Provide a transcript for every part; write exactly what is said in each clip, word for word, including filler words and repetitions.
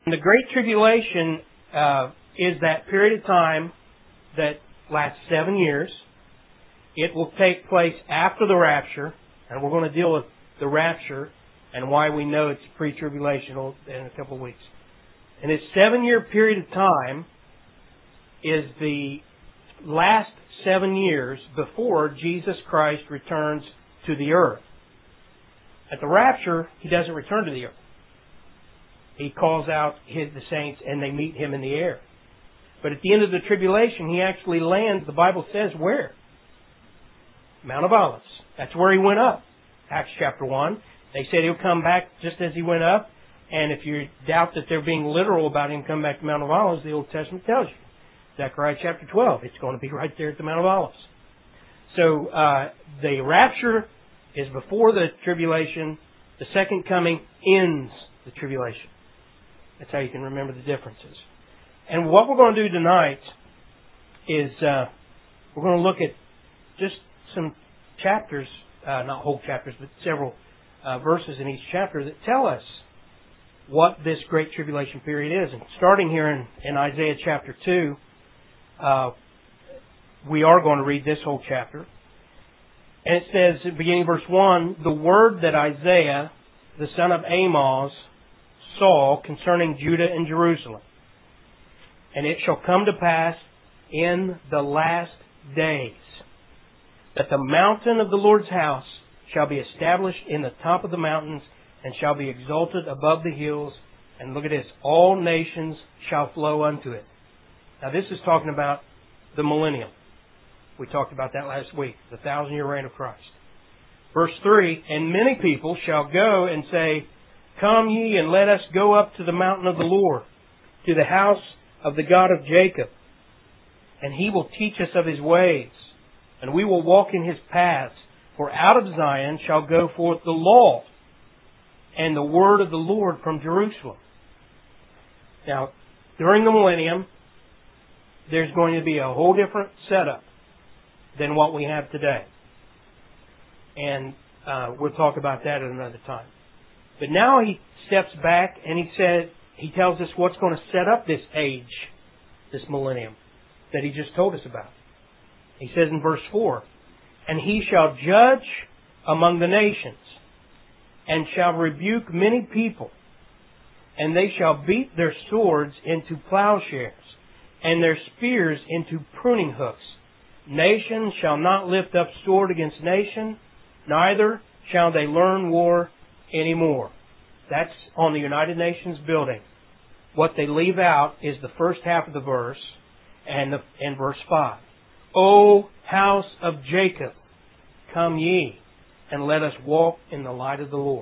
The Great Tribulation uh, is that period of time that lasts seven years. It will take place after the rapture, and we're going to deal with the rapture and why we know it's pre-tribulational in a couple of weeks. And this seven-year period of time is the last seven years before Jesus Christ returns to the earth. At the rapture, He doesn't return to the earth. He calls out his, the saints and they meet Him in the air. But at the end of the tribulation, He actually lands, the Bible says, where? Mount of Olives. That's where He went up. Acts chapter one. They said He'll come back just as He went up. And if you doubt that they're being literal about Him coming back to Mount of Olives, the Old Testament tells you. Zechariah chapter twelve. It's going to be right there at the Mount of Olives. So uh, the rapture is before the tribulation. The second coming ends the tribulation. That's how you can remember the differences. And what we're going to do tonight is uh, we're going to look at just some chapters, uh, not whole chapters, but several uh, verses in each chapter that tell us what this Great Tribulation period is. And starting here in, in Isaiah chapter two, uh, we are going to read this whole chapter. And it says, beginning verse one, the word that Isaiah, the son of Amoz, saw concerning Judah and Jerusalem. And it shall come to pass in the last days that the mountain of the Lord's house shall be established in the top of the mountains and shall be exalted above the hills. And look at this, all nations shall flow unto it. Now this is talking about the millennium. We talked about that last week, the thousand year reign of Christ. Verse three, and many people shall go and say, come ye and let us go up to the mountain of the Lord, to the house of the God of Jacob. And He will teach us of His ways, and we will walk in His paths. For out of Zion shall go forth the law and the word of the Lord from Jerusalem. Now, during the millennium, there's going to be a whole different setup than what we have today. And uh, we'll talk about that at another time. But now He steps back and He said, He tells us what's going to set up this age, this millennium, that He just told us about. He says in verse four, and He shall judge among the nations, and shall rebuke many people, and they shall beat their swords into plowshares, and their spears into pruning hooks. Nation shall not lift up sword against nation, neither shall they learn war anymore. That's on the United Nations building. What they leave out is the first half of the verse and, the, and verse five. O house of Jacob, come ye, and let us walk in the light of the Lord.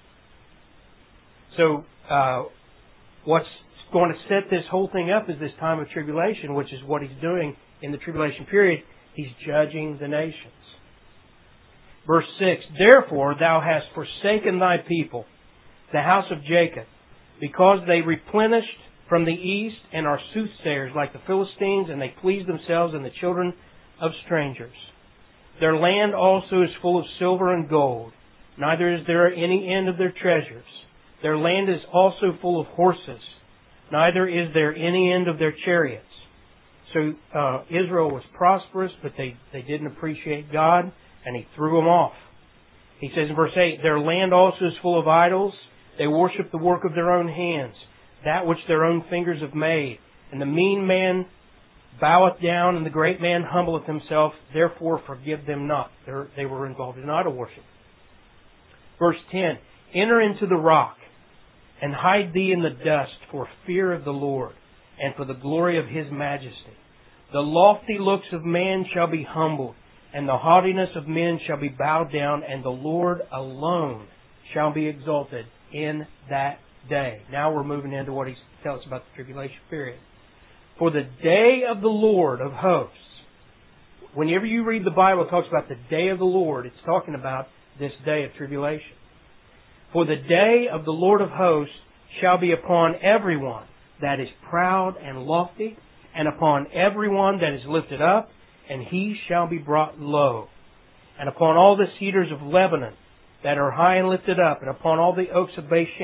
So, uh, what's going to set this whole thing up is this time of tribulation, which is what He's doing in the tribulation period. He's judging the nations. Verse six, therefore thou hast forsaken thy people, the house of Jacob, because they replenished from the east and are soothsayers like the Philistines, and they please themselves in the children of strangers. Their land also is full of silver and gold, neither is there any end of their treasures. Their land is also full of horses, neither is there any end of their chariots. So uh, Israel was prosperous, but they, they didn't appreciate God, and He threw them off. He says in verse eight, their land also is full of idols. They worship the work of their own hands, that which their own fingers have made. And the mean man boweth down, and the great man humbleth himself. Therefore forgive them not. They're, they were involved in idol worship. Verse ten, enter into the rock, and hide thee in the dust for fear of the Lord, and for the glory of His majesty. The lofty looks of man shall be humbled, and the haughtiness of men shall be bowed down, and the Lord alone shall be exalted in that day. Now we're moving into what He tells us about the tribulation period. For the day of the Lord of hosts. Whenever you read the Bible, it talks about the day of the Lord. It's talking about this day of tribulation. For the day of the Lord of hosts shall be upon everyone that is proud and lofty, and upon everyone that is lifted up, and he shall be brought low. And upon all the cedars of Lebanon that are high and lifted up, and upon all the oaks of Bashan,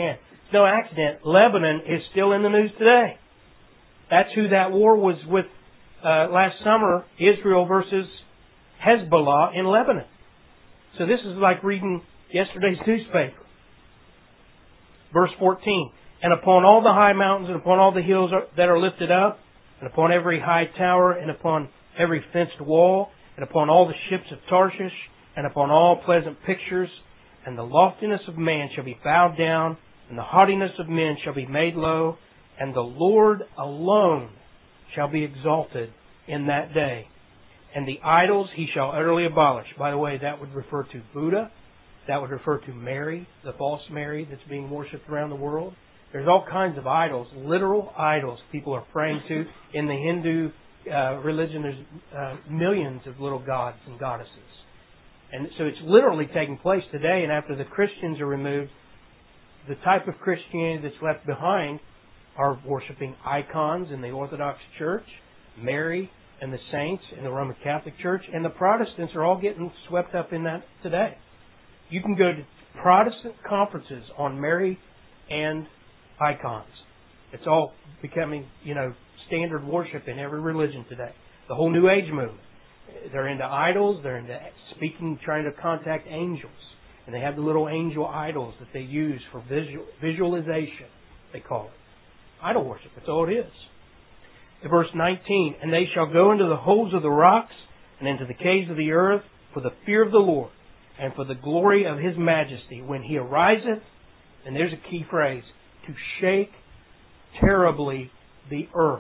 It's no accident. Lebanon is still in the news today. That's who that war was with uh, last summer, Israel versus Hezbollah in Lebanon. So this is like reading yesterday's newspaper. Verse fourteen. And upon all the high mountains and upon all the hills that are lifted up, and upon every high tower and upon every fenced wall, and upon all the ships of Tarshish, and upon all pleasant pictures, and the loftiness of man shall be bowed down, and the haughtiness of men shall be made low, and the Lord alone shall be exalted in that day. And the idols he shall utterly abolish. By the way, that would refer to Buddha. That would refer to Mary, the false Mary that's being worshipped around the world. There's all kinds of idols, literal idols people are praying to. In the Hindu uh, religion, there's uh, millions of little gods and goddesses. And so it's literally taking place today. And after the Christians are removed, the type of Christianity that's left behind are worshiping icons in the Orthodox Church, Mary and the saints in the Roman Catholic Church, and the Protestants are all getting swept up in that today. You can go to Protestant conferences on Mary and icons. It's all becoming, you know, standard worship in every religion today. The whole New Age movement. They're into idols. They're into speaking, trying to contact angels. And they have the little angel idols that they use for visual, visualization, they call it. Idol worship. That's all it is. In verse nineteen, and they shall go into the holes of the rocks and into the caves of the earth for the fear of the Lord and for the glory of His majesty when He ariseth, and there's a key phrase, to shake terribly the earth.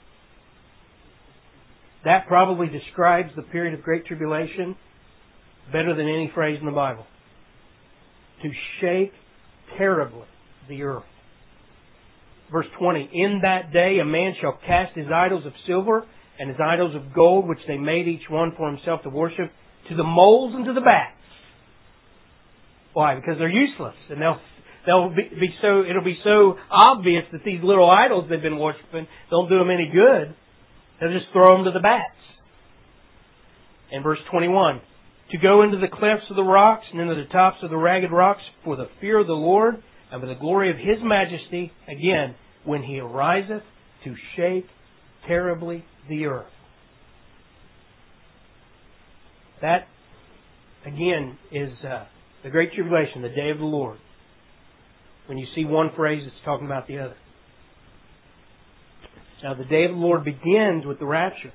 That probably describes the period of Great Tribulation better than any phrase in the Bible. To shake terribly the earth. Verse twenty, in that day a man shall cast his idols of silver and his idols of gold, which they made each one for himself to worship, to the moles and to the bats. Why? Because they're useless, and they'll they'll be, be so it'll be so obvious that these little idols they've been worshiping don't do them any good. They'll just throw them to the bats. And verse twenty-one, to go into the clefts of the rocks and into the tops of the ragged rocks for the fear of the Lord and for the glory of His majesty, again, when He ariseth to shake terribly the earth. That, again, is uh, the Great Tribulation, the day of the Lord. When you see one phrase, it's talking about the other. Now, the day of the Lord begins with the rapture.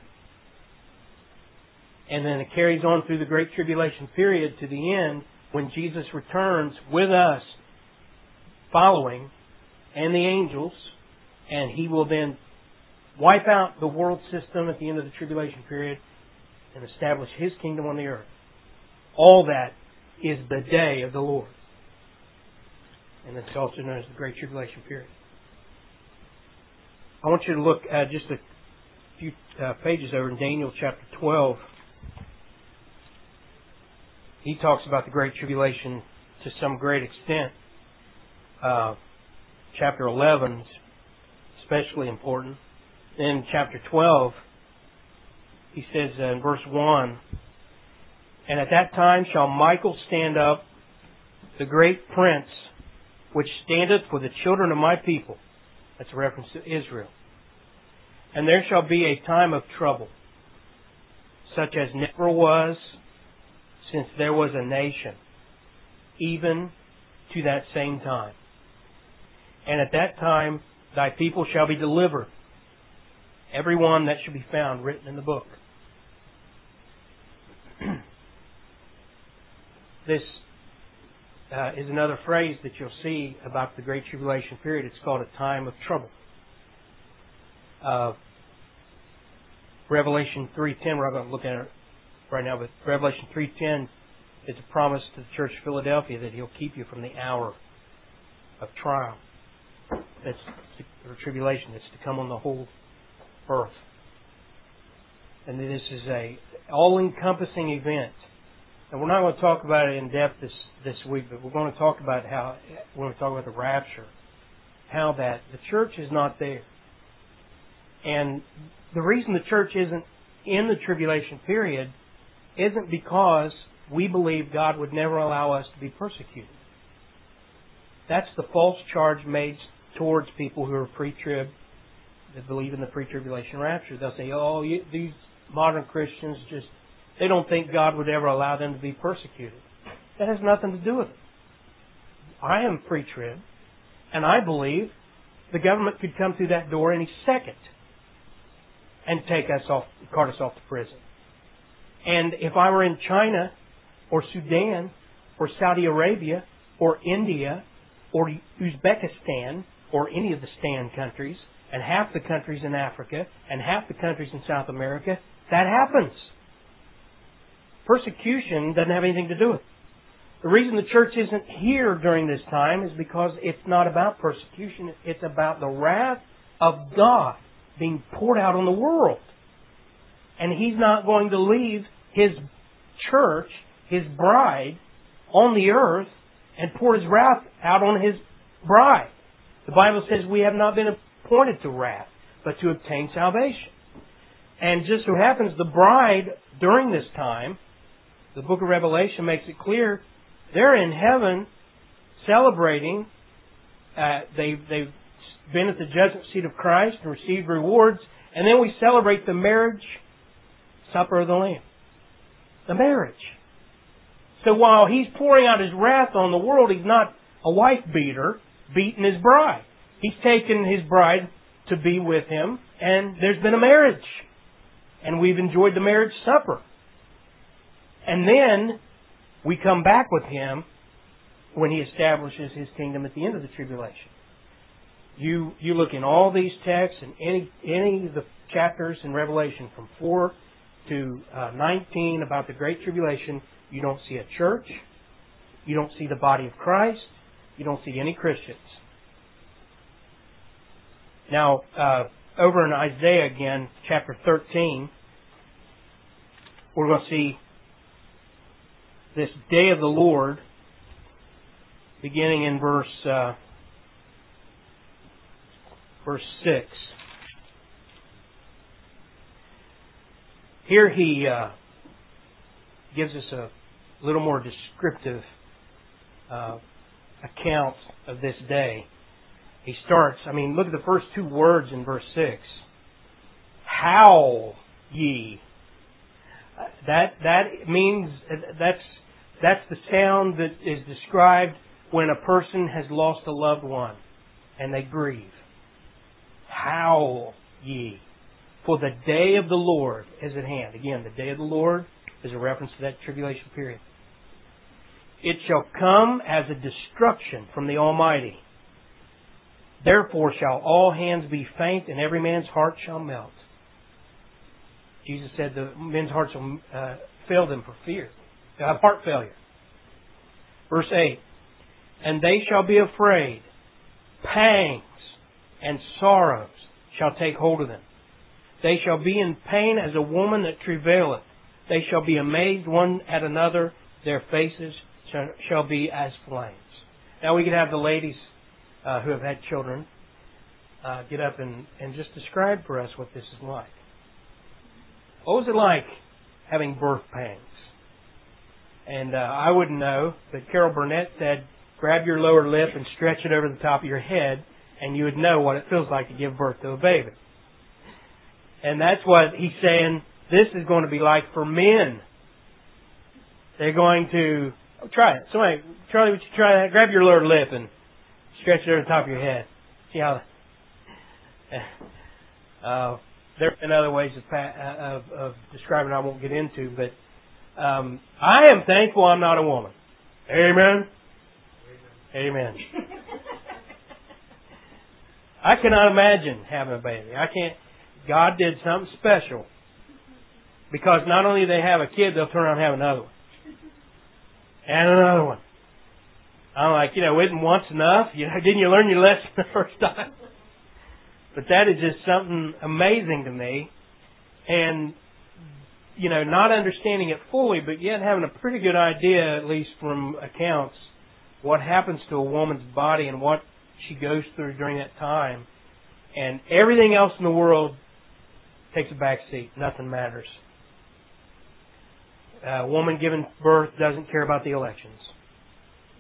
And then it carries on through the Great Tribulation period to the end when Jesus returns with us following and the angels, and He will then wipe out the world system at the end of the tribulation period and establish His kingdom on the earth. All that is the day of the Lord. And it's also known as the Great Tribulation period. I want you to look uh, just a few uh, pages over in Daniel chapter twelve. He talks about the Great Tribulation to some great extent. Uh, chapter eleven is especially important. Then chapter twelve, he says uh, in verse one, and at that time shall Michael stand up, the great prince, which standeth for the children of my people. That's a reference to Israel. And there shall be a time of trouble, such as never was since there was a nation, even to that same time. And at that time thy people shall be delivered, every one that shall be found written in the book. This uh, is another phrase that you'll see about the Great Tribulation period. It's called a time of trouble. Uh, Revelation three ten, we're not going to look at it right now, but Revelation three ten is a promise to the church of Philadelphia that He'll keep you from the hour of trial. That's the tribulation that's to come on the whole earth. And this is a all-encompassing event. And we're not going to talk about it in depth this, this week, but we're going to talk about how, when we talk about the rapture, how that the church is not there. And the reason the church isn't in the tribulation period isn't because we believe God would never allow us to be persecuted. That's the false charge made towards people who are pre-trib, that believe in the pre-tribulation rapture. They'll say, oh, you, these modern Christians just, they don't think God would ever allow them to be persecuted. That has nothing to do with it. I am pre-trib, and I believe the government could come through that door any second and take us off, cart us off to prison. And if I were in China or Sudan or Saudi Arabia or India or Uzbekistan or any of the Stan countries and half the countries in Africa and half the countries in South America, that happens. Persecution doesn't have anything to do with it. The reason the church isn't here during this time is because it's not about persecution. It's about the wrath of God being poured out on the world. And He's not going to leave His church, His bride, on the earth and pour His wrath out on His bride. The Bible says we have not been appointed to wrath, but to obtain salvation. And just so happens the bride during this time, the book of Revelation makes it clear, they're in heaven celebrating. Uh, they, they've been at the judgment seat of Christ and received rewards. And then we celebrate the marriage supper of the Lamb. The marriage. So while He's pouring out His wrath on the world, He's not a wife beater beating His bride. He's taken His bride to be with Him, and there's been a marriage. And we've enjoyed the marriage supper. And then we come back with Him when He establishes His kingdom at the end of the tribulation. You you look in all these texts and any any of the chapters in Revelation from four to uh, nineteen about the Great Tribulation, you don't see a church. You don't see the body of Christ. You don't see any Christians. Now, uh, over in Isaiah again, chapter thirteen, we're going to see this day of the Lord, beginning in verse uh, verse six. Here he uh, gives us a little more descriptive uh, account of this day. He starts, I mean, look at the first two words in verse six. Howl ye. That that means that's that's the sound that is described when a person has lost a loved one and they grieve. Howl ye, for the day of the Lord is at hand. Again, the day of the Lord is a reference to that tribulation period. It shall come as a destruction from the Almighty. Therefore shall all hands be faint, and every man's heart shall melt. Jesus said the men's hearts will uh, fail them for fear. They'll have heart failure. Verse eight. And they shall be afraid. Pangs and sorrows shall take hold of them. They shall be in pain as a woman that travaileth. They shall be amazed one at another. Their faces shall, shall be as flames. Now we could have the ladies uh, who have had children uh, get up and, and just describe for us what this is like. What was it like having birth pangs? And uh, I wouldn't know, but Carol Burnett said, grab your lower lip and stretch it over the top of your head, and you would know what it feels like to give birth to a baby. And that's what he's saying this is going to be like for men. They're going to... Oh, try it. Somebody, Charlie, would you try that? Grab your lower lip and stretch it over the top of your head. See how... Uh, there have been other ways of, of, of describing it I won't get into, but um, I am thankful I'm not a woman. Amen? Amen. Amen. I cannot imagine having a baby. I can't... God did something special. Because not only do they have a kid, they'll turn around and have another one. And another one. I'm like, you know, isn't once enough? You know, didn't you learn your lesson the first time? But that is just something amazing to me. And, you know, not understanding it fully, but yet having a pretty good idea, at least from accounts, what happens to a woman's body and what she goes through during that time. And everything else in the world takes a back seat. Nothing matters. A woman giving birth doesn't care about the elections.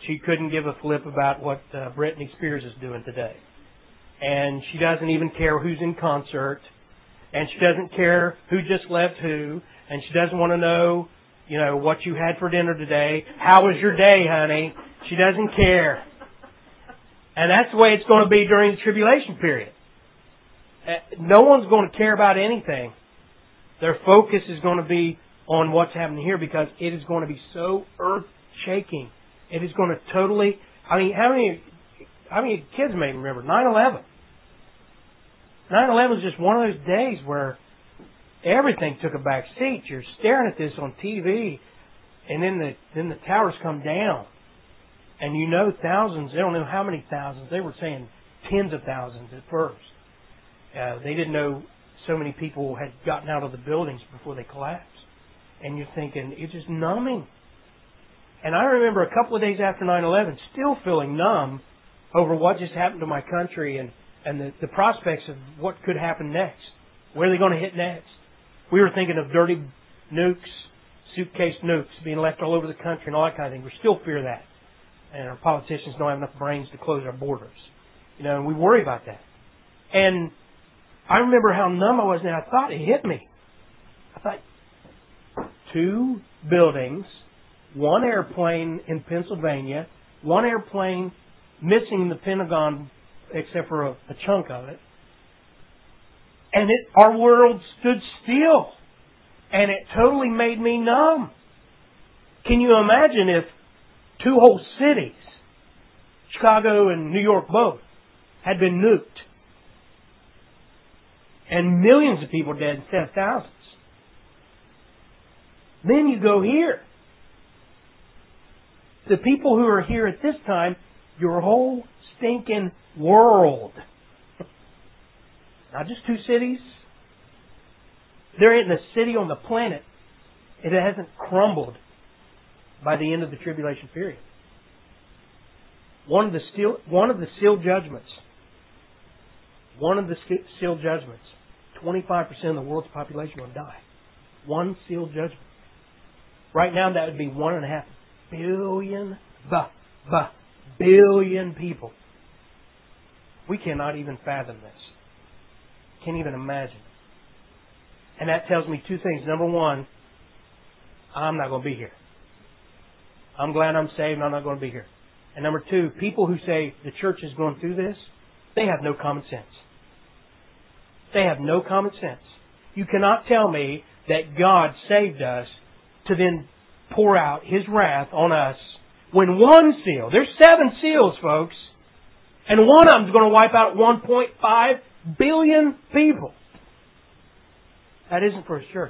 she couldn't give a flip about what uh, Britney Spears is doing today. And she doesn't even care who's in concert. And she doesn't care who just left who. And she doesn't want to know, you know, what you had for dinner today. How was your day, honey? She doesn't care. And that's the way it's going to be during the tribulation period. No one's going to care about anything. Their focus is going to be on what's happening here because it is going to be so earth-shaking. It is going to totally... I mean, how many, how many kids may remember nine eleven? nine eleven is just one of those days where everything took a back seat. You're staring at this on T V, and then the then the towers come down. And you know thousands, they don't know how many thousands. They were saying tens of thousands at first. Uh, they didn't know so many people had gotten out of the buildings before they collapsed. And you're thinking, it's just numbing. And I remember a couple of days after nine eleven still feeling numb over what just happened to my country and, and the, the prospects of what could happen next. Where are they going to hit next? We were thinking of dirty nukes, suitcase nukes being left all over the country and all that kind of thing. We still fear that. And our politicians don't have enough brains to close our borders. You know, and we worry about that. And I remember how numb I was, and I thought it hit me. I thought, two buildings, one airplane in Pennsylvania, one airplane missing the Pentagon except for a, a chunk of it. And it, our world stood still. And it totally made me numb. Can you imagine if two whole cities, Chicago and New York both, had been nuked? And millions of people dead instead of thousands. Then you go here. The people who are here at this time, your whole stinking world. Not just two cities. There isn't a city on the planet that hasn't crumbled by the end of the tribulation period. One of the seal, one of the sealed judgments, one of the sealed judgments, twenty-five percent of the world's population will die. One sealed judgment. Right now that would be one and a half billion, ba, ba, billion people. We cannot even fathom this. Can't even imagine. And that tells me two things. Number one, I'm not going to be here. I'm glad I'm saved and I'm not going to be here. And number two, people who say the church is going through this, they have no common sense. They have no common sense. You cannot tell me that God saved us to then pour out His wrath on us when one seal, there's seven seals, folks, and one of them is going to wipe out one point five billion people. That isn't for His church.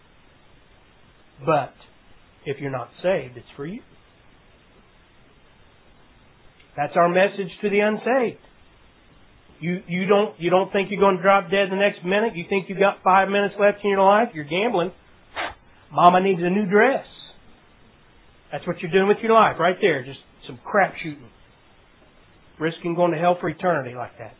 But if you're not saved, it's for you. That's our message to the unsaved. You you don't you don't think you're going to drop dead the next minute? You think you've got five minutes left in your life? You're gambling. Mama needs a new dress. That's what you're doing with your life right there. Just some crap shooting. Risking going to hell for eternity like that.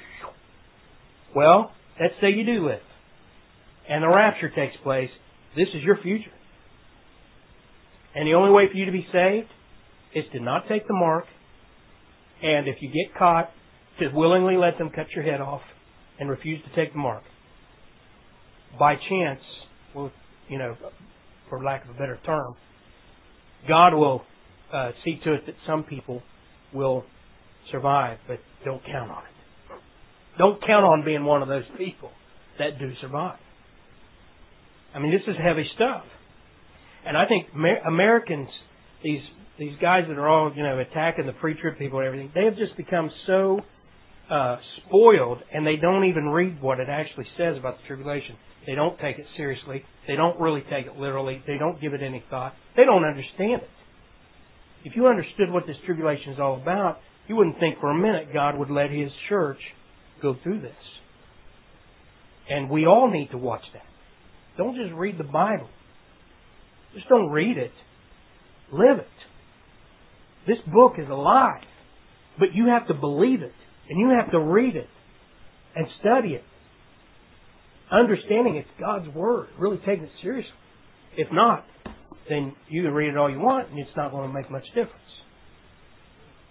Well, let's say you do live. And the rapture takes place. This is your future. And the only way for you to be saved is to not take the mark. And if you get caught, to willingly let them cut your head off and refuse to take the mark. By chance, well, you know, for lack of a better term, God will uh, see to it that some people will survive, but don't count on it. Don't count on being one of those people that do survive. I mean, this is heavy stuff. And I think Americans, these these guys that are all, you know, attacking the pre-trib people and everything, they have just become so uh, spoiled, and they don't even read what it actually says about the tribulation. They don't take it seriously. They don't really take it literally. They don't give it any thought. They don't understand it. If you understood what this tribulation is all about, you wouldn't think for a minute God would let His church go through this. And we all need to watch that. Don't just read the Bible. Just don't read it. Live it. This book is alive. But you have to believe it. And you have to read it. And study it. Understanding it's God's Word. Really taking it seriously. If not, then you can read it all you want and it's not going to make much difference.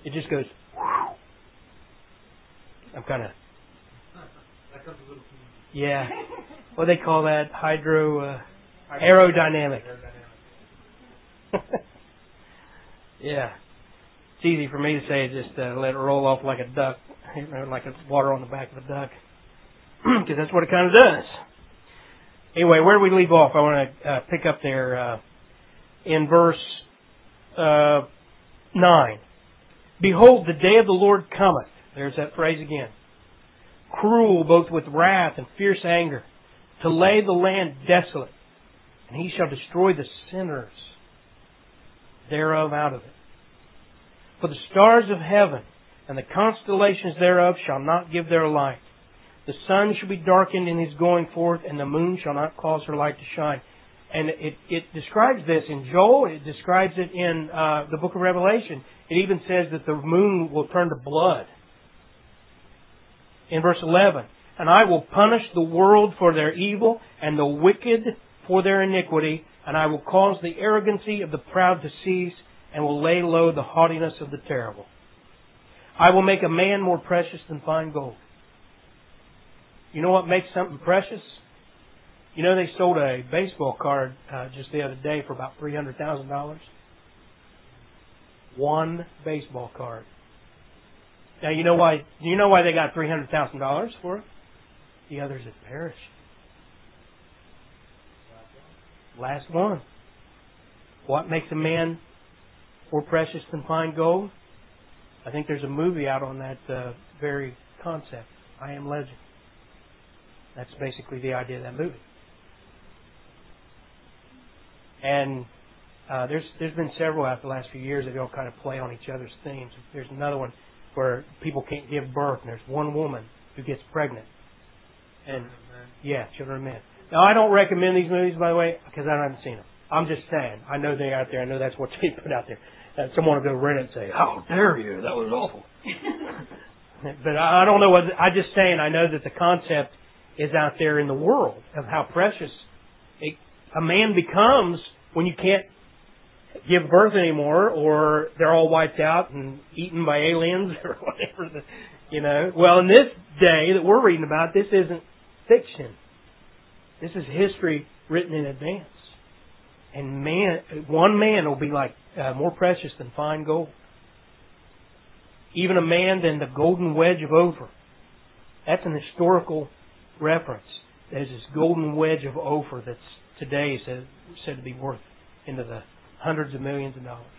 It just goes, whew. I'm kind of... Yeah. What do they call that? Hydro... Uh, aerodynamic. Yeah. It's easy for me to say, just uh, let it roll off like a duck. You know, like it's water on the back of a duck. Because that's what it kind of does. Anyway, where do we leave off? I want to uh, pick up there uh, in verse uh, nine. Behold, the day of the Lord cometh. There's that phrase again. Cruel both with wrath and fierce anger, to lay the land desolate. And He shall destroy the sinners thereof out of it. For the stars of heaven and the constellations thereof shall not give their light. The sun shall be darkened in his going forth, and the moon shall not cause her light to shine. And it, it describes this in Joel. It describes it in uh, the book of Revelation. It even says that the moon will turn to blood. In verse eleven, and I will punish the world for their evil, and the wicked for their iniquity, and I will cause the arrogancy of the proud to cease, and will lay low the haughtiness of the terrible. I will make a man more precious than fine gold. You know what makes something precious? You know they sold a baseball card uh, just the other day for about three hundred thousand dollars? One baseball card. Now you know why you know why they got three hundred thousand dollars for it? The others have perished. Last one. What makes a man more precious than fine gold? I think there's a movie out on that uh, very concept. I Am Legend. That's basically the idea of that movie. And uh, there's there's been several out the last few years that all kind of play on each other's themes. There's another one where people can't give birth, and there's one woman who gets pregnant. And yeah, children of men. Now I don't recommend these movies, by the way, because I haven't seen them. I'm just saying. I know they're out there. I know that's what they put out there. Uh, someone will go read it and say, "How dare you? That was awful." But I don't know what. I'm just saying. I know that the concept is out there in the world of how precious it, a man becomes when you can't give birth anymore, or they're all wiped out and eaten by aliens or whatever. The, you know. Well, in this day that we're reading about, this isn't fiction. This is history written in advance. And man, one man will be like uh, more precious than fine gold. Even a man than the golden wedge of Ophir. That's an historical reference. There's this golden wedge of Ophir that's today said, said to be worth into the hundreds of millions of dollars.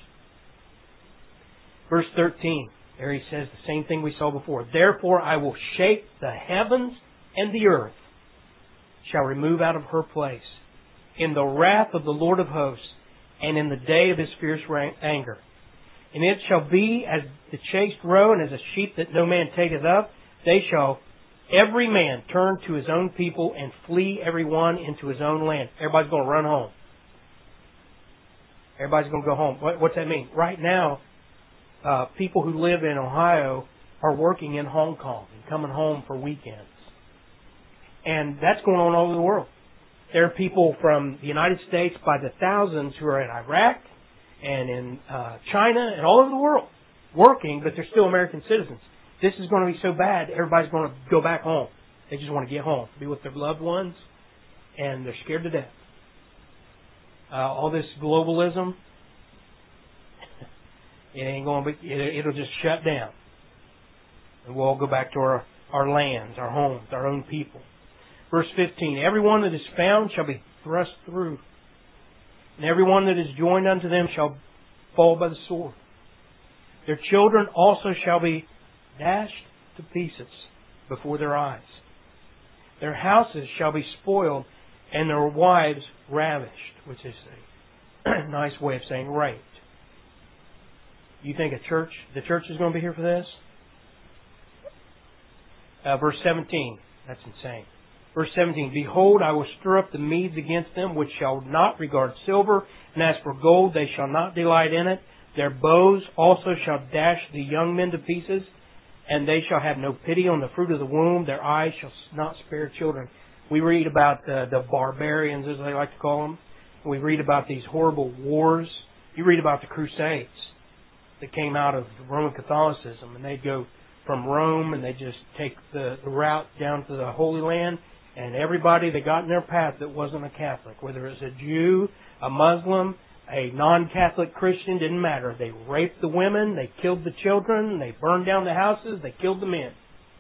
Verse thirteen, there he says the same thing we saw before. Therefore I will shake the heavens and the earth shall remove out of her place in the wrath of the Lord of hosts and in the day of his fierce anger. And it shall be as the chased roe and as a sheep that no man taketh up. They shall every man turn to his own people and flee every one into his own land. Everybody's going to run home. Everybody's going to go home. What, what's that mean? Right now, uh, people who live in Ohio are working in Hong Kong and coming home for weekends. And that's going on all over the world. There are people from the United States by the thousands who are in Iraq and in uh, China and all over the world working, but they're still American citizens. This is going to be so bad, everybody's going to go back home. They just want to get home, be with their loved ones, and they're scared to death. Uh, all this globalism, it ain't going to be, it, it'll just shut down. And we'll all go back to our, our lands, our homes, our own people. Verse fifteen, every one that is found shall be thrust through, and every one that is joined unto them shall fall by the sword. Their children also shall be dashed to pieces before their eyes. Their houses shall be spoiled, and their wives ravished, which is a nice way of saying raped. You think a church, the church is going to be here for this? Uh, verse seventeen, that's insane. Verse seventeen, behold, I will stir up the Medes against them, which shall not regard silver, and as for gold, they shall not delight in it. Their bows also shall dash the young men to pieces, and they shall have no pity on the fruit of the womb. Their eyes shall not spare children. We read about uh, the barbarians, as they like to call them. We read about these horrible wars. You read about the Crusades. that came out of Roman Catholicism, and they'd go from Rome and they'd just take the, the route down to the Holy Land, and everybody that got in their path that wasn't a Catholic, whether it was a Jew, a Muslim, a non-Catholic Christian, didn't matter. They raped the women, they killed the children, they burned down the houses, they killed the men.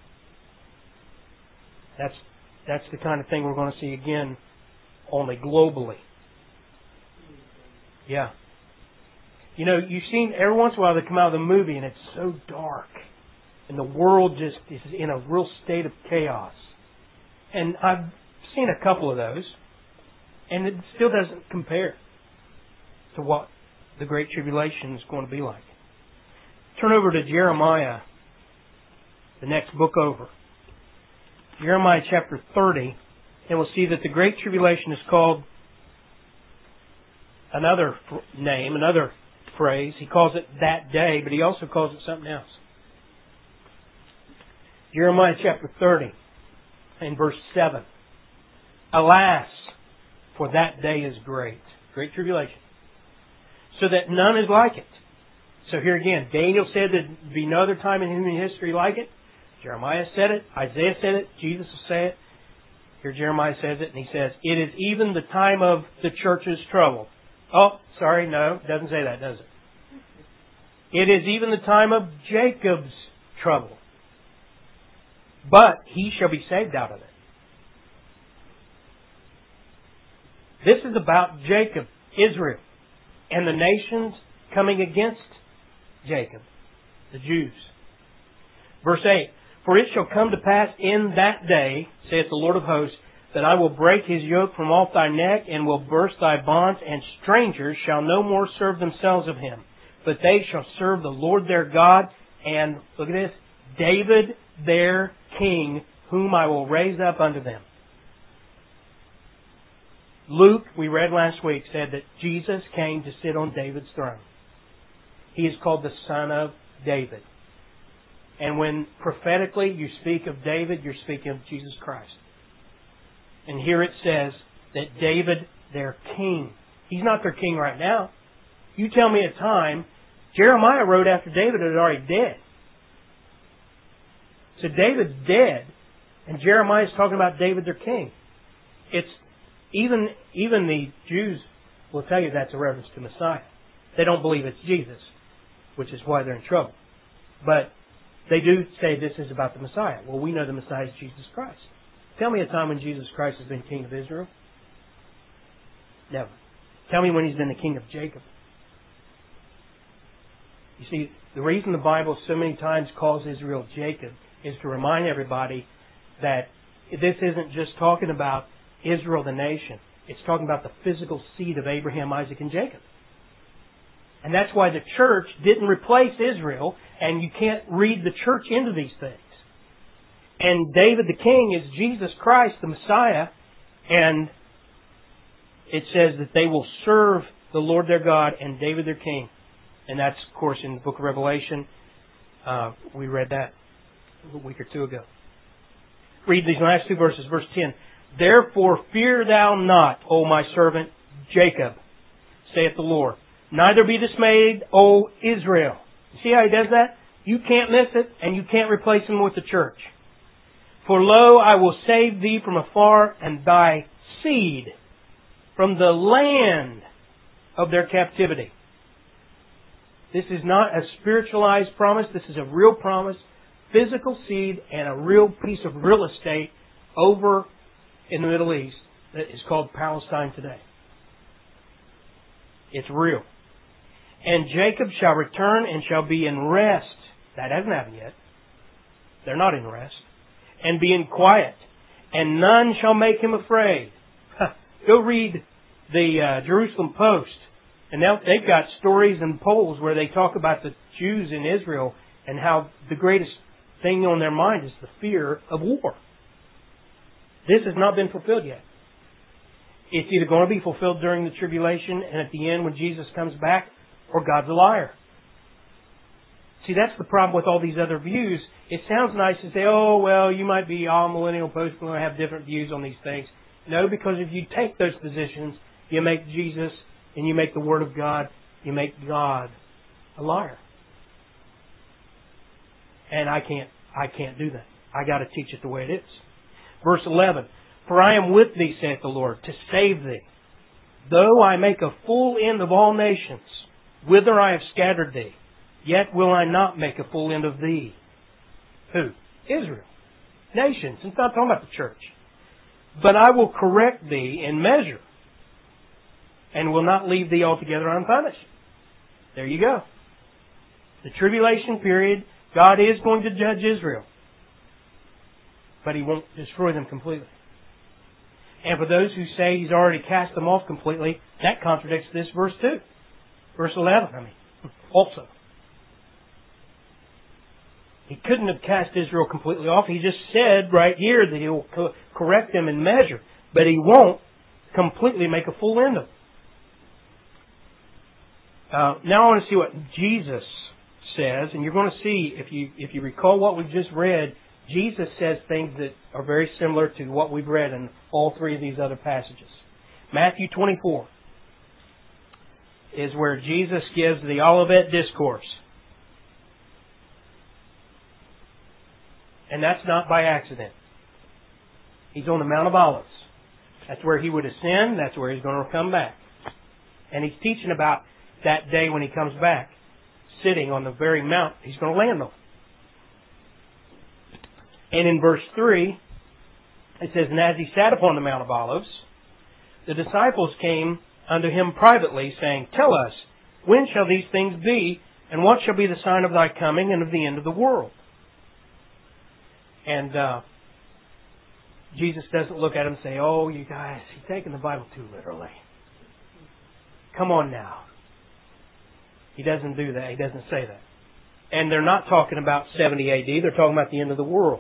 That's that's the kind of thing we're going to see again, only globally. Yeah. You know, you've seen every once in a while they come out of the movie and it's so dark. And the world just is in a real state of chaos. And I've seen a couple of those. And it still doesn't compare to what the Great Tribulation is going to be like. Turn over to Jeremiah, the next book over. Jeremiah chapter thirty, and we'll see that the Great Tribulation is called another name, another phrase. He calls it that day, but he also calls it something else. Jeremiah chapter thirty, and verse seven. Alas, for that day is great. Great tribulation. So that none is like it. So here again, Daniel said there'd be no other time in human history like it. Jeremiah said it. Isaiah said it. Jesus will say it. Here Jeremiah says it, and he says, it is even the time of the church's trouble. Oh, sorry, no, it doesn't say that, does it? It is even the time of Jacob's trouble. But he shall be saved out of it. This is about Jacob, Israel, and the nations coming against Jacob, the Jews. Verse eight, for it shall come to pass in that day, saith the Lord of hosts, that I will break his yoke from off thy neck, and will burst thy bonds, and strangers shall no more serve themselves of him, but they shall serve the Lord their God, and, look at this, David their king, whom I will raise up unto them. Luke, we read last week, said that Jesus came to sit on David's throne. He is called the Son of David. And when prophetically you speak of David, you're speaking of Jesus Christ. And here it says that David, their king. He's not their king right now. You tell me a time. Jeremiah wrote after David had already dead. So David's dead, and Jeremiah's talking about David, their king. It's even even the Jews will tell you that's a reference to Messiah. They don't believe it's Jesus, which is why they're in trouble. But they do say this is about the Messiah. Well, we know the Messiah is Jesus Christ. Tell me a time when Jesus Christ has been king of Israel. Never. Tell me when he's been the king of Jacob. You see, the reason the Bible so many times calls Israel Jacob is to remind everybody that this isn't just talking about Israel the nation. It's talking about the physical seed of Abraham, Isaac, and Jacob. And that's why the church didn't replace Israel, and you can't read the church into these things. And David the king is Jesus Christ, the Messiah, and it says that they will serve the Lord their God and David their king. And that's, of course, in the book of Revelation. Uh, we read that a week or two ago. Read these last two verses, verse ten. Therefore fear thou not, O my servant Jacob, saith the Lord. Neither be dismayed, O Israel. You see how he does that? You can't miss it, and you can't replace him with the church. For lo, I will save thee from afar, and thy seed from the land of their captivity. This is not a spiritualized promise. This is a real promise. Physical seed and a real piece of real estate over in the Middle East that is called Palestine today. It's real. And Jacob shall return and shall be in rest. That hasn't happened yet. They're not in rest. And be in quiet. And none shall make him afraid. Go read the uh, Jerusalem Post. And now they've got stories and polls where they talk about the Jews in Israel and how the greatest thing on their mind is the fear of war. This has not been fulfilled yet. It's either going to be fulfilled during the tribulation and at the end when Jesus comes back, or God's a liar. See, that's the problem with all these other views. It sounds nice to say, oh, well, you might be all millennial post, we're going to have different views on these things. No, because if you take those positions, you make Jesus and you make the Word of God, you make God a liar. And I can't, I can't do that. I got to teach it the way it is. Verse eleven, for I am with thee, saith the Lord, to save thee. Though I make a full end of all nations, whither I have scattered thee, yet will I not make a full end of thee. Who? Israel. Nations. It's not talking about the church. But I will correct thee in measure, and will not leave thee altogether unpunished. There you go. The tribulation period, God is going to judge Israel. But He won't destroy them completely. And for those who say He's already cast them off completely, that contradicts this verse too. Verse eleven, I mean, also. He couldn't have cast Israel completely off. He just said right here that He will co- correct them in measure. But He won't completely make a full end of them. Uh, now I want to see what Jesus says. And you're going to see, if you if you recall what we've just read, Jesus says things that are very similar to what we've read in all three of these other passages. Matthew twenty-four is where Jesus gives the Olivet Discourse. And that's not by accident. He's on the Mount of Olives. That's where He would ascend. That's where He's going to come back. And He's teaching about that day when He comes back, sitting on the very mount He's going to land on. And in verse three, it says, and as He sat upon the Mount of Olives, the disciples came unto Him privately, saying, tell us, when shall these things be, and what shall be the sign of Thy coming and of the end of the world? And uh, Jesus doesn't look at them and say, oh, you guys, you're taking the Bible too literally. Come on now. He doesn't do that. He doesn't say that. And they're not talking about seventy A D. They're talking about the end of the world.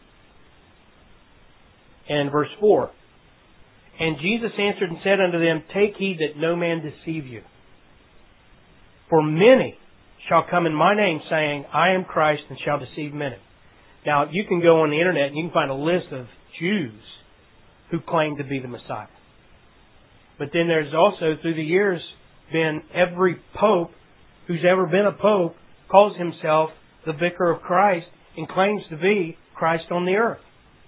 And verse four. And Jesus answered and said unto them, take heed that no man deceive you. For many shall come in my name, saying, I am Christ, and shall deceive many. Now, you can go on the internet and you can find a list of Jews who claim to be the Messiah. But then there's also, through the years, been every pope who's ever been a pope calls himself the Vicar of Christ and claims to be Christ on the earth.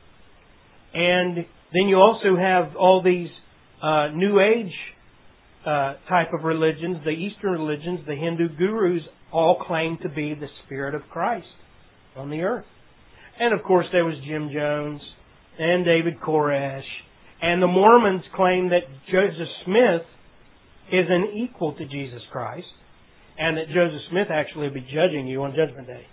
And then you also have all these uh, New Age uh, type of religions, the Eastern religions, the Hindu gurus, all claim to be the Spirit of Christ on the earth. And of course there was Jim Jones and David Koresh. And the Mormons claim that Joseph Smith is an equal to Jesus Christ. And that Joseph Smith actually will be judging you on Judgment Day.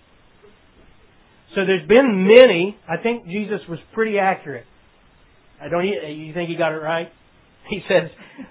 So there's been many. I think Jesus was pretty accurate. I don't. You think He got it right? He says,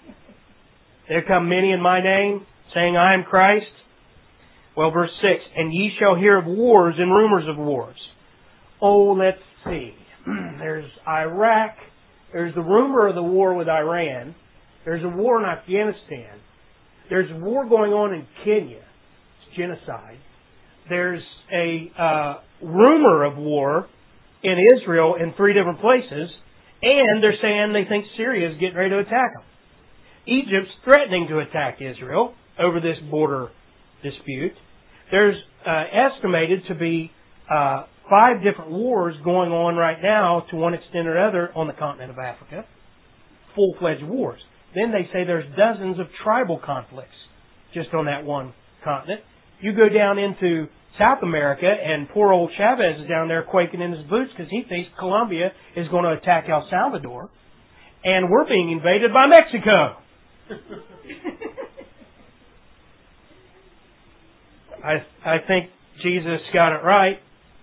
there come many in my name, saying, I am Christ. Well, verse six, and ye shall hear of wars and rumors of wars. Oh, let's see. There's Iraq. There's the rumor of the war with Iran. There's a war in Afghanistan. There's a war going on in Kenya. It's genocide. There's a uh, rumor of war in Israel in three different places. And they're saying they think Syria is getting ready to attack them. Egypt's threatening to attack Israel over this border dispute. There's uh, estimated to be uh, five different wars going on right now to one extent or another on the continent of Africa. Full-fledged wars. Then they say there's dozens of tribal conflicts just on that one continent. You go down into South America and poor old Chavez is down there quaking in his boots because he thinks Colombia is going to attack El Salvador. And we're being invaded by Mexico. I, I think Jesus got it right.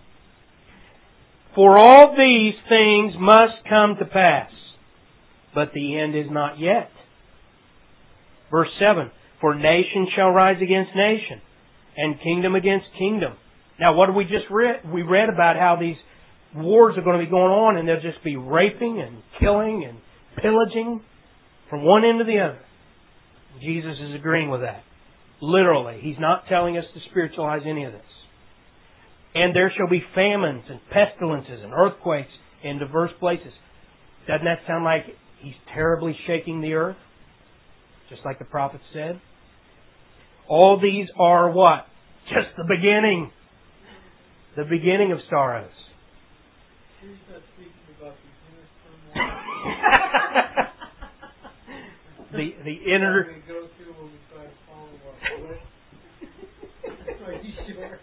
For all these things must come to pass, but the end is not yet. Verse seven, for nation shall rise against nation, and kingdom against kingdom. Now, what did we just read? We read about how these wars are going to be going on, and they'll just be raping and killing and pillaging from one end to the other. Jesus is agreeing with that. Literally. He's not telling us to spiritualize any of this. And there shall be famines and pestilences and earthquakes in diverse places. Doesn't that sound like He's terribly shaking the earth? Just like the prophet said. All these are what? Just the beginning. The beginning of sorrows. He's not speaking about the inner turmoil. the the inner. We go through when we try to follow our way. Are you sure?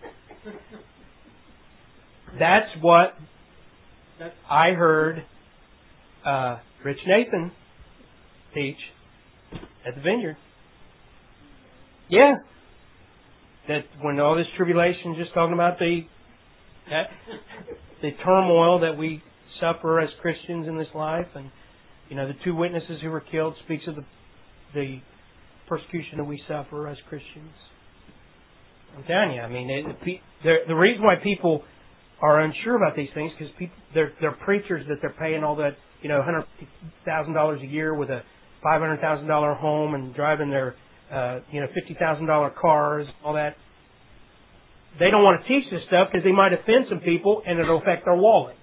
That's what I heard uh, Rich Nathan teach at the Vineyard. Yeah. That when all this tribulation, just talking about the that, the turmoil that we suffer as Christians in this life, and you know the two witnesses who were killed speaks of the the persecution that we suffer as Christians. I'm telling you, I mean, it, the, the reason why people are unsure about these things because people they're they're preachers that they're paying all that you know one hundred thousand dollars a year with a five hundred thousand dollar home and driving their uh, you know fifty thousand dollar cars, all that. They don't want to teach this stuff because they might offend some people and it'll affect their wallet.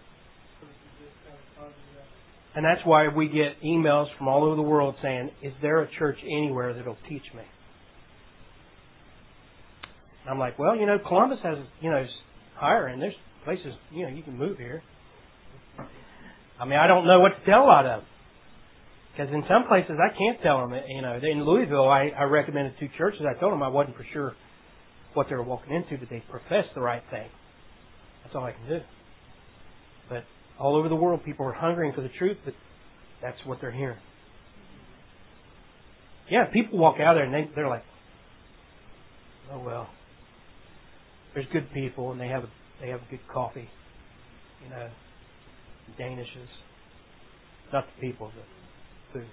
And that's why we get emails from all over the world saying, "Is there a church anywhere that'll teach me?" I'm like, well, you know, Columbus has you know hiring. There's places, you know, you can move here. I mean, I don't know what to tell a lot of them. Because in some places I can't tell them. You know, in Louisville, I, I recommended two churches. I told them I wasn't for sure what they were walking into, but they professed the right thing. That's all I can do. But all over the world, people are hungering for the truth, but that's what they're hearing. Yeah, people walk out there and they, they're like, oh, well, there's good people and they have a They have good coffee, you know, Danishes. Not the people, but food.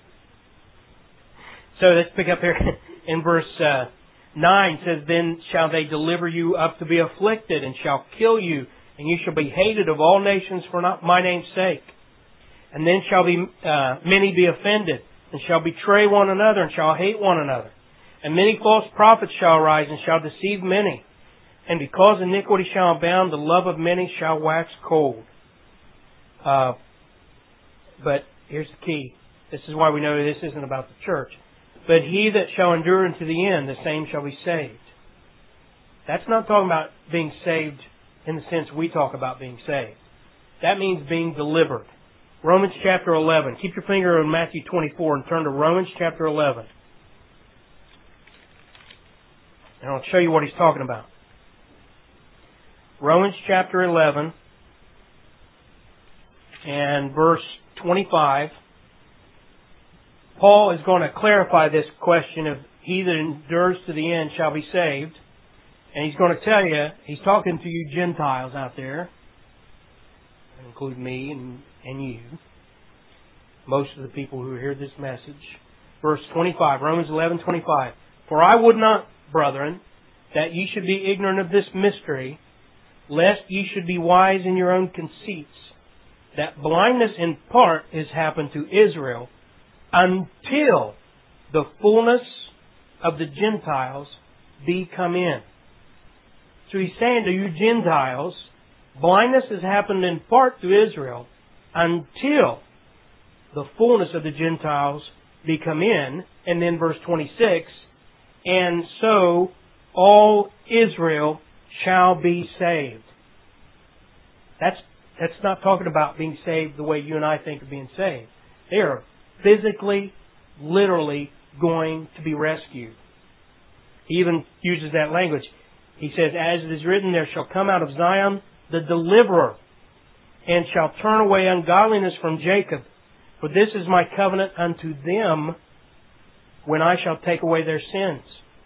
So let's pick up here in verse uh, nine. It says, "Then shall they deliver you up to be afflicted, and shall kill you, and you shall be hated of all nations for not my name's sake. And then shall be uh, many be offended, and shall betray one another, and shall hate one another. And many false prophets shall arise, and shall deceive many. And because iniquity shall abound, the love of many shall wax cold." Uh, but here's the key. This is why we know this isn't about the church. "But he that shall endure unto the end, the same shall be saved." That's not talking about being saved in the sense we talk about being saved. That means being delivered. Romans chapter eleven. Keep your finger on Matthew twenty-four and turn to Romans chapter eleven. And I'll show you what he's talking about. Romans chapter eleven and verse twenty-five. Paul is going to clarify this question of he that endures to the end shall be saved. And he's going to tell you, he's talking to you Gentiles out there, including me and, and you, most of the people who hear this message. Verse twenty-five, Romans eleven twenty-five. "For I would not, brethren, that ye should be ignorant of this mystery, lest ye should be wise in your own conceits, that blindness in part is happened to Israel, until the fullness of the Gentiles be come in." So he's saying to you Gentiles, blindness has happened in part to Israel, until the fullness of the Gentiles be come in. And then verse twenty-six, "And so all Israel shall be saved." That's that's not talking about being saved the way you and I think of being saved. They are physically, literally going to be rescued. He even uses that language. He says, "As it is written, there shall come out of Zion the deliverer, and shall turn away ungodliness from Jacob. For this is my covenant unto them, when I shall take away their sins."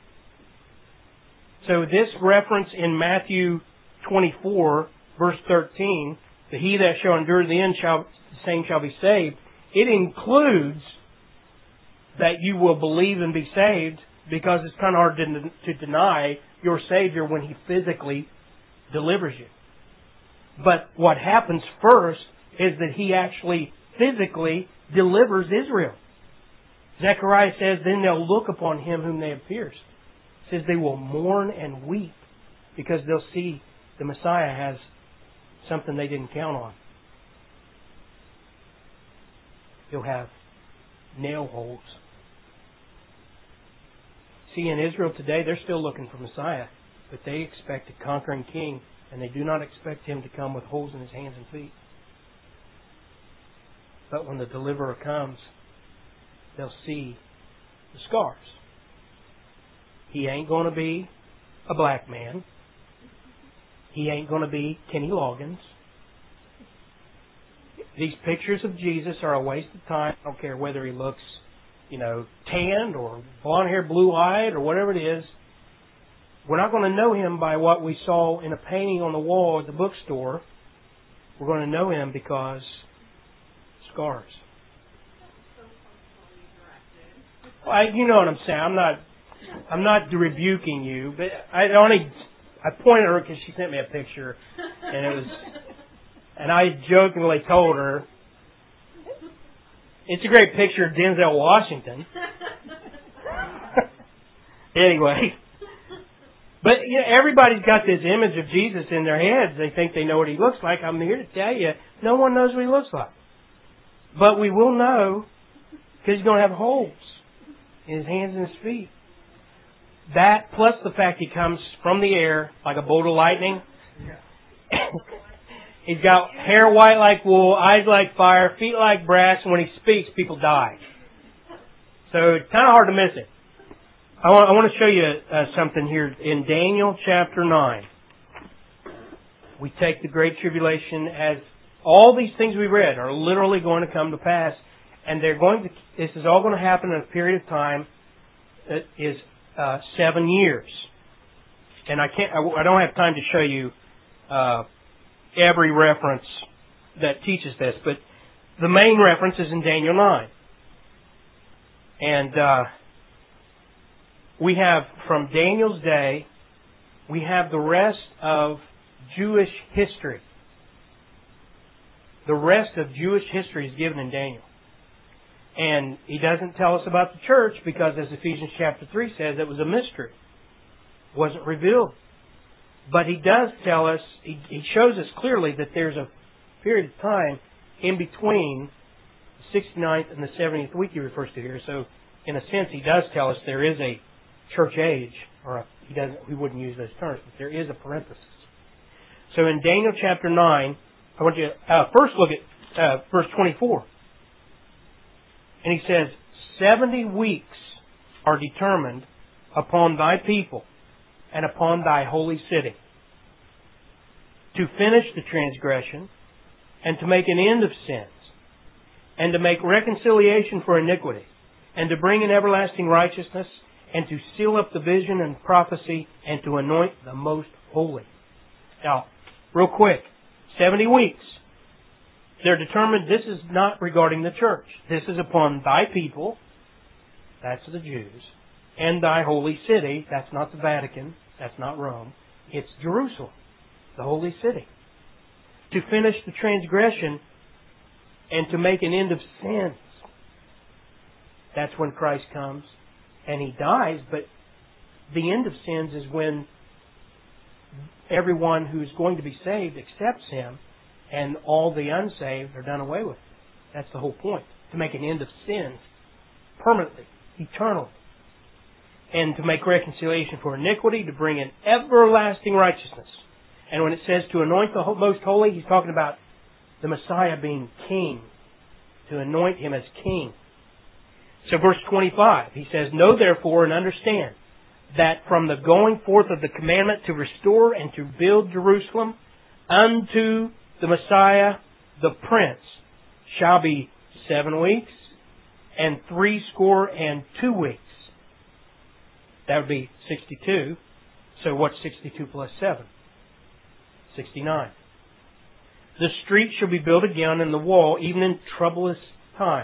So this reference in Matthew twenty-four, verse thirteen, "The he that shall endure to the end, shall the same shall be saved," it includes that you will believe and be saved, because it's kind of hard to, to deny your Savior when He physically delivers you. But what happens first is that He actually physically delivers Israel. Zechariah says, "Then they'll look upon Him whom they have pierced." It says they will mourn and weep because they'll see the Messiah has something they didn't count on. He'll have nail holes. See, in Israel today, they're still looking for Messiah, but they expect a conquering king and they do not expect Him to come with holes in His hands and feet. But when the deliverer comes, they'll see the scars. He ain't going to be a black man. He ain't going to be Kenny Loggins. These pictures of Jesus are a waste of time. I don't care whether He looks, you know, tanned or blonde hair, blue-eyed or whatever it is. We're not going to know Him by what we saw in a painting on the wall at the bookstore. We're going to know Him because scars. Well, I, you know what I'm saying. I'm not. I'm not rebuking you, but I only. I pointed at her because she sent me a picture, and it was. And I jokingly told her, "It's a great picture of Denzel Washington." Anyway. But you know, everybody's got this image of Jesus in their heads. They think they know what He looks like. I'm here to tell you, no one knows what He looks like. But we will know because He's going to have holes in His hands and His feet. That plus the fact He comes from the air like a bolt of lightning. He's got hair white like wool, eyes like fire, feet like brass, and when He speaks, people die. So it's kind of hard to miss it. I want, I want to show you uh, something here in Daniel chapter nine. We take the Great Tribulation as all these things we read are literally going to come to pass, and they're going to. This is all going to happen in a period of time that is uh, seven years. And I can't. I, I don't have time to show you uh, every reference that teaches this, but the main reference is in Daniel nine, and. Uh, We have, from Daniel's day, we have the rest of Jewish history. The rest of Jewish history is given in Daniel. And he doesn't tell us about the church because, as Ephesians chapter three says, it was a mystery. It wasn't revealed. But he does tell us, he, he shows us clearly that there's a period of time in between the sixty-ninth and the seventieth week he refers to here. So, in a sense, he does tell us there is a church age, or a, he doesn't. We wouldn't use those terms, but there is a parenthesis. So in Daniel chapter nine, I want you to uh, first look at uh, verse twenty-four, and he says, "Seventy weeks are determined upon thy people and upon thy holy city, to finish the transgression and to make an end of sins, and to make reconciliation for iniquity, and to bring in everlasting righteousness, and to seal up the vision and prophecy, and to anoint the most holy." Now, real quick, seventy weeks. They're determined, this is not regarding the church. This is upon thy people, that's the Jews, and thy holy city, that's not the Vatican, that's not Rome, it's Jerusalem, the holy city. To finish the transgression and to make an end of sins. That's when Christ comes. And He dies, but the end of sins is when everyone who's going to be saved accepts Him, and all the unsaved are done away with. That's the whole point. To make an end of sins permanently, eternally. And to make reconciliation for iniquity, to bring in everlasting righteousness. And when it says to anoint the most holy, He's talking about the Messiah being king. To anoint Him as king. So verse twenty-five, he says, "Know therefore and understand that from the going forth of the commandment to restore and to build Jerusalem unto the Messiah, the Prince, shall be seven weeks and three score and two weeks." That would be sixty-two. So what's sixty-two plus seven? sixty-nine. "The street shall be built again and the wall, even in troublous times.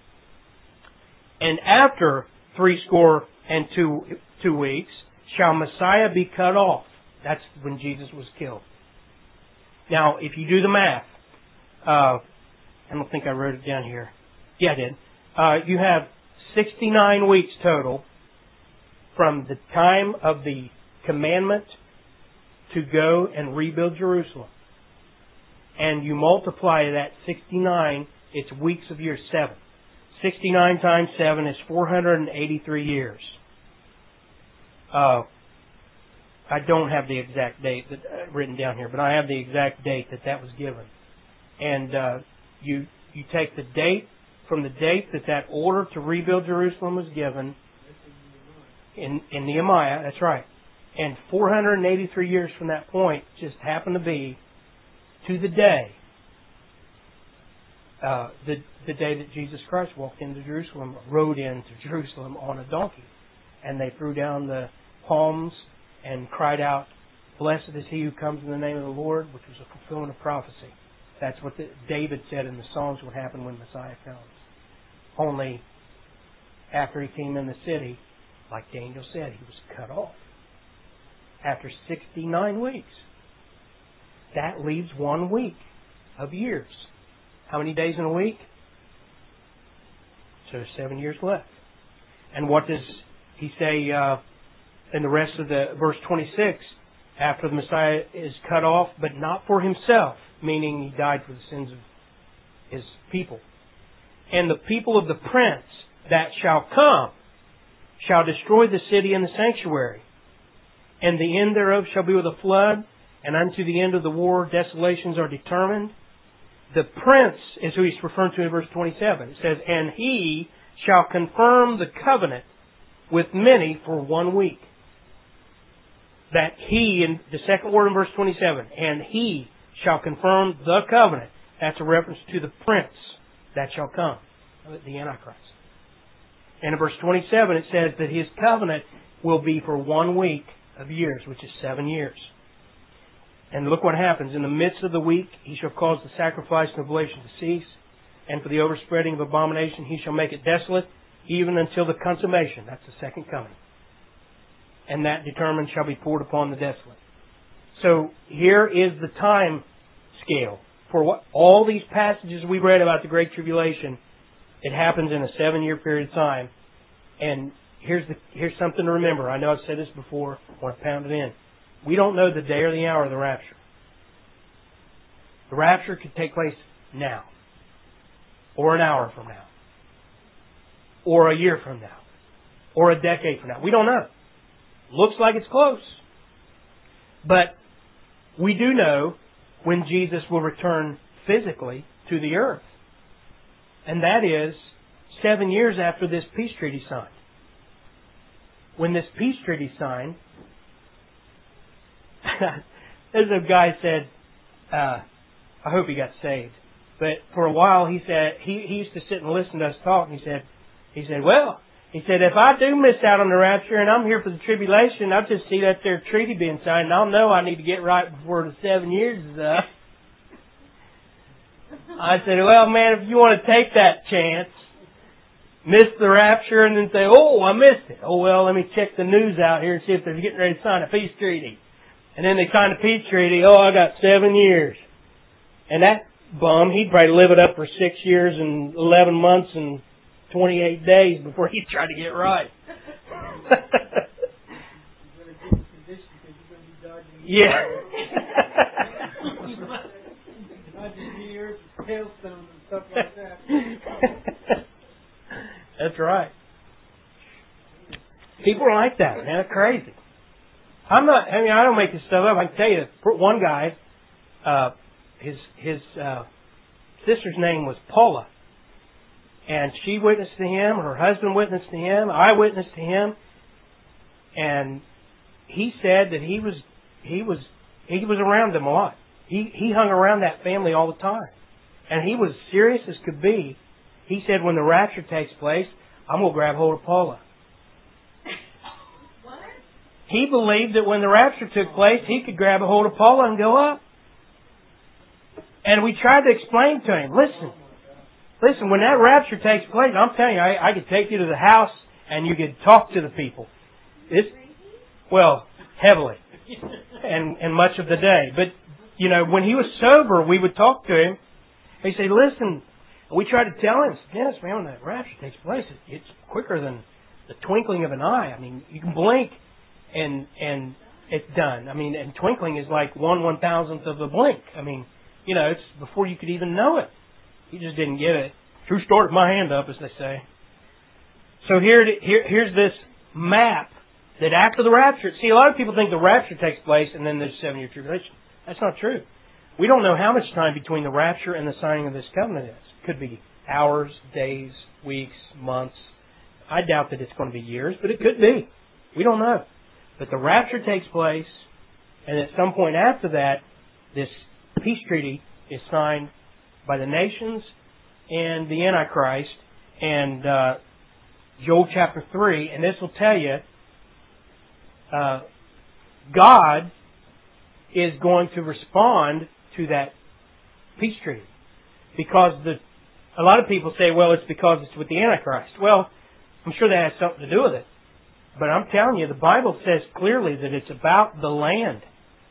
And after three score and two, two weeks shall Messiah be cut off." That's when Jesus was killed. Now, if you do the math, uh, I don't think I wrote it down here. Yeah, I did. Uh, you have sixty-nine weeks total from the time of the commandment to go and rebuild Jerusalem. And you multiply that sixty-nine, it's weeks of year seven. sixty-nine times seven is four hundred eighty-three years. Uh, I don't have the exact date that, uh, written down here, but I have the exact date that that was given. And uh, you you take the date from the date that that order to rebuild Jerusalem was given in, in Nehemiah, that's right. And four hundred eighty-three years from that point just happened to be to the day, uh, the, the day that Jesus Christ walked into Jerusalem, rode into Jerusalem on a donkey. And they threw down the palms and cried out, "Blessed is he who comes in the name of the Lord," which was a fulfillment of prophecy. That's what the, David said in the Psalms would happen when Messiah comes. Only after he came in the city, like Daniel said, he was cut off. After sixty-nine weeks. That leaves one week of years. How many days in a week? So there's seven years left. And what does he say uh, in the rest of the verse twenty-six? After the Messiah is cut off, but not for himself, meaning he died for the sins of his people. And the people of the prince that shall come shall destroy the city and the sanctuary. And the end thereof shall be with a flood, and unto the end of the war desolations are determined. The prince is who he's referring to in verse twenty-seven. It says, "And he shall confirm the covenant with many for one week." That he, in the second word in verse twenty-seven, "and he shall confirm the covenant." That's a reference to the prince that shall come, the Antichrist. And in verse twenty-seven it says that his covenant will be for one week of years, which is seven years. And look what happens. "In the midst of the week he shall cause the sacrifice and oblation to cease, and for the overspreading of abomination he shall make it desolate, even until the consummation." That's the second coming. "And that determined shall be poured upon the desolate." So here is the time scale for what all these passages we read about the Great Tribulation. It happens in a seven-year period of time. And here's the here's something to remember. I know I've said this before. I want to pound it in. We don't know the day or the hour of the rapture. The rapture could take place now, or an hour from now, or a year from now, or a decade from now. We don't know. Looks like it's close. But we do know when Jesus will return physically to the earth. And that is seven years after this peace treaty signed. When this peace treaty signed, there's a guy said, uh, I hope he got saved. But for a while he said, he, he used to sit and listen to us talk, and he said, he said, well, he said, if I do miss out on the rapture and I'm here for the tribulation, I'll just see that there treaty being signed and I'll know I need to get right before the seven years is up. I said, well, man, if you want to take that chance, miss the rapture and then say, oh, I missed it. Oh, well, let me check the news out here and see if they're getting ready to sign a peace treaty. And then they sign a peace treaty. Oh, I got seven years. And that bum, he'd probably live it up for six years and eleven months and twenty-eight days before he tried to get right. Yeah. Hailstones and stuff like that. That's right. People are like that, man. They're crazy. I'm not, I mean, I don't make this stuff up. I can tell you, one guy, uh, his, his, uh, sister's name was Paula. And she witnessed to him, her husband witnessed to him, I witnessed to him. And he said that he was, he was, he was around them a lot. He, he hung around that family all the time. And he was serious as could be. He said, when the rapture takes place, I'm going to grab hold of Paula. What? He believed that when the rapture took place, he could grab a hold of Paula and go up. And we tried to explain to him, listen, listen, when that rapture takes place, I'm telling you, I, I could take you to the house and you could talk to the people. It's, well, heavily. And, and much of the day. But, you know, when he was sober, we would talk to him. He'd say, listen, we tried to tell him, Dennis, man, when that rapture takes place, it, it's quicker than the twinkling of an eye. I mean, you can blink and and it's done. I mean, and twinkling is like one one thousandth of a blink. I mean, you know, it's before you could even know it. He just didn't get it. True story, my hand up, as they say. So here, here here's this map that after the rapture, see, a lot of people think the rapture takes place and then there's seven-year tribulation. That's not true. We don't know how much time between the rapture and the signing of this covenant is. Could be hours, days, weeks, months. I doubt that it's going to be years, but it could be. We don't know. But the rapture takes place, and at some point after that, this peace treaty is signed by the nations and the Antichrist. And uh, Joel chapter three, and this will tell you, uh, God is going to respond to that peace treaty. Because the a lot of people say, well, it's because it's with the Antichrist. Well, I'm sure that has something to do with it. But I'm telling you, the Bible says clearly that it's about the land.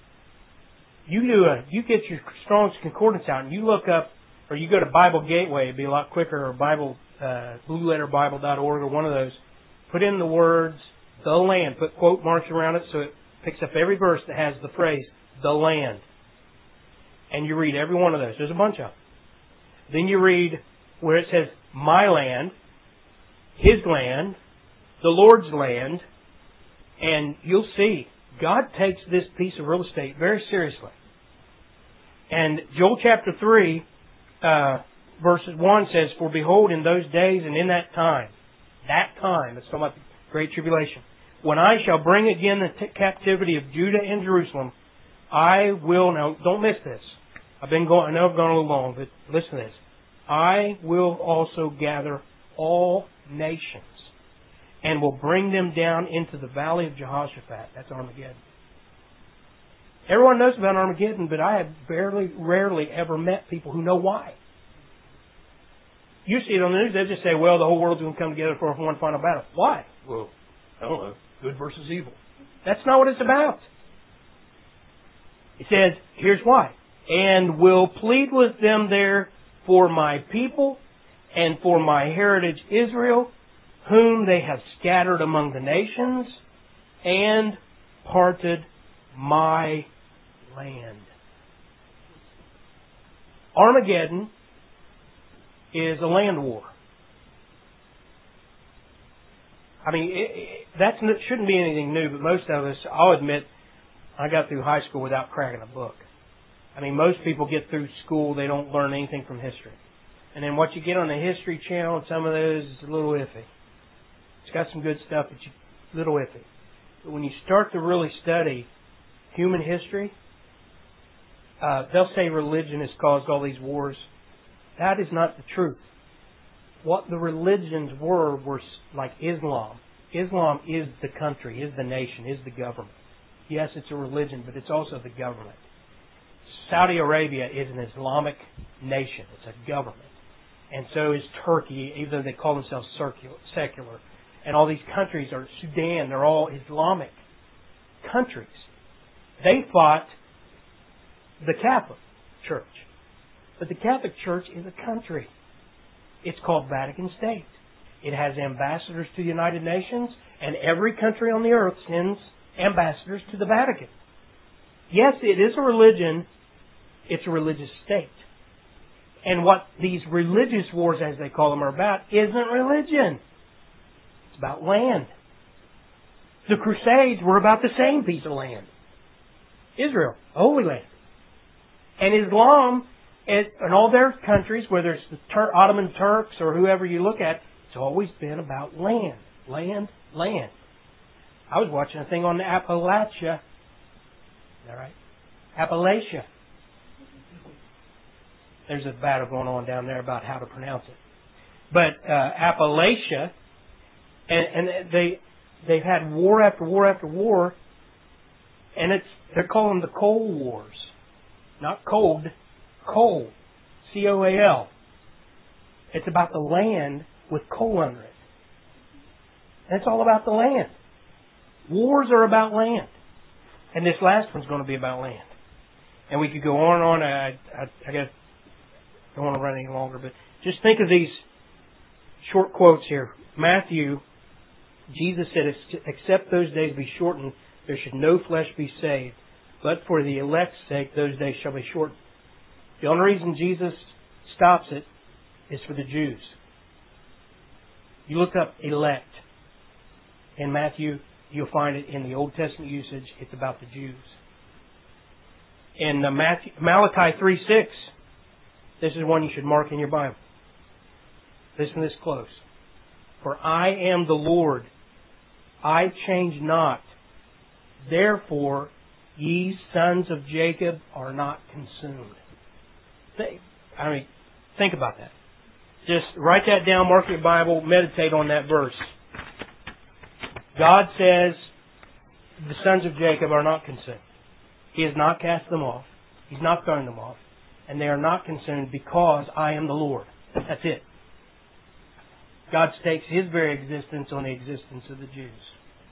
You do a, you get your Strong's Concordance out and you look up, or you go to Bible Gateway, it'd be a lot quicker, or Bible, uh, blue letter bible dot org or one of those. Put in the words, the land. Put quote marks around it so it picks up every verse that has the phrase, the land. And you read every one of those. There's a bunch of them. Then you read where it says, my land, His land, the Lord's land, and you'll see God takes this piece of real estate very seriously. And Joel chapter three, uh, verse one says, for behold, in those days and in that time, that time, it's talking about the Great Tribulation, when I shall bring again the t- captivity of Judah and Jerusalem, I will, now don't miss this. I've been going, I know I've gone a little long, but listen to this. I will also gather all nations and will bring them down into the valley of Jehoshaphat. That's Armageddon. Everyone knows about Armageddon, but I have barely, rarely ever met people who know why. You see it on the news, they just say, well, the whole world's going to come together for one final battle. Why? Well, I don't know. Good versus evil. That's not what it's about. It says, here's why. And will plead with them there for my people and for my heritage Israel, whom they have scattered among the nations and parted my land. Armageddon is a land war. I mean, that shouldn't be anything new, but most of us, I'll admit, I got through high school without cracking a book. I mean, most people get through school, they don't learn anything from history. And then what you get on the History Channel, some of those is a little iffy. It's got some good stuff, but you, a little iffy. But when you start to really study human history, uh, they'll say religion has caused all these wars. That is not the truth. What the religions were were like Islam. Islam is the country, is the nation, is the government. Yes, it's a religion, but it's also the government. Saudi Arabia is an Islamic nation. It's a government. And so is Turkey, even though they call themselves secular. And all these countries are Sudan. They're all Islamic countries. They fought the Catholic Church. But the Catholic Church is a country. It's called Vatican State. It has ambassadors to the United Nations, and every country on the earth sends ambassadors to the Vatican. Yes, it is a religion. It's a religious state. And what these religious wars, as they call them, are about isn't religion. It's about land. The Crusades were about the same piece of land. Israel, Holy Land. And Islam, in all their countries, whether it's the Tur- Ottoman Turks or whoever you look at, it's always been about land. Land, land. I was watching a thing on the Appalachia. Is that right? Appalachia. There's a battle going on down there about how to pronounce it. But uh, Appalachia, and, and they they've had war after war after war, and it's they're calling them the Coal Wars, not cold, coal, C O A L. It's about the land with coal under it. And it's all about the land. Wars are about land, and this last one's going to be about land. And we could go on and on. I I, I guess. Don't want to run any longer, but just think of these short quotes here. Matthew, Jesus said, except those days be shortened, there should no flesh be saved. But for the elect's sake, those days shall be shortened. The only reason Jesus stops it is for the Jews. You look up elect in Matthew you'll find it in the Old Testament usage. It's about the Jews. In uh, Matthew, Malachi three six, this is one you should mark in your Bible. Listen to this close. For I am the Lord, I change not. Therefore, ye sons of Jacob are not consumed. Think, I mean, think about that. Just write that down, mark your Bible, meditate on that verse. God says the sons of Jacob are not consumed. He has not cast them off. He's not thrown them off. And they are not consumed because I am the Lord. That's it. God stakes His very existence on the existence of the Jews.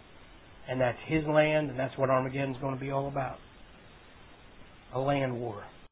And that's His land, and that's what Armageddon is going to be all about. A land war.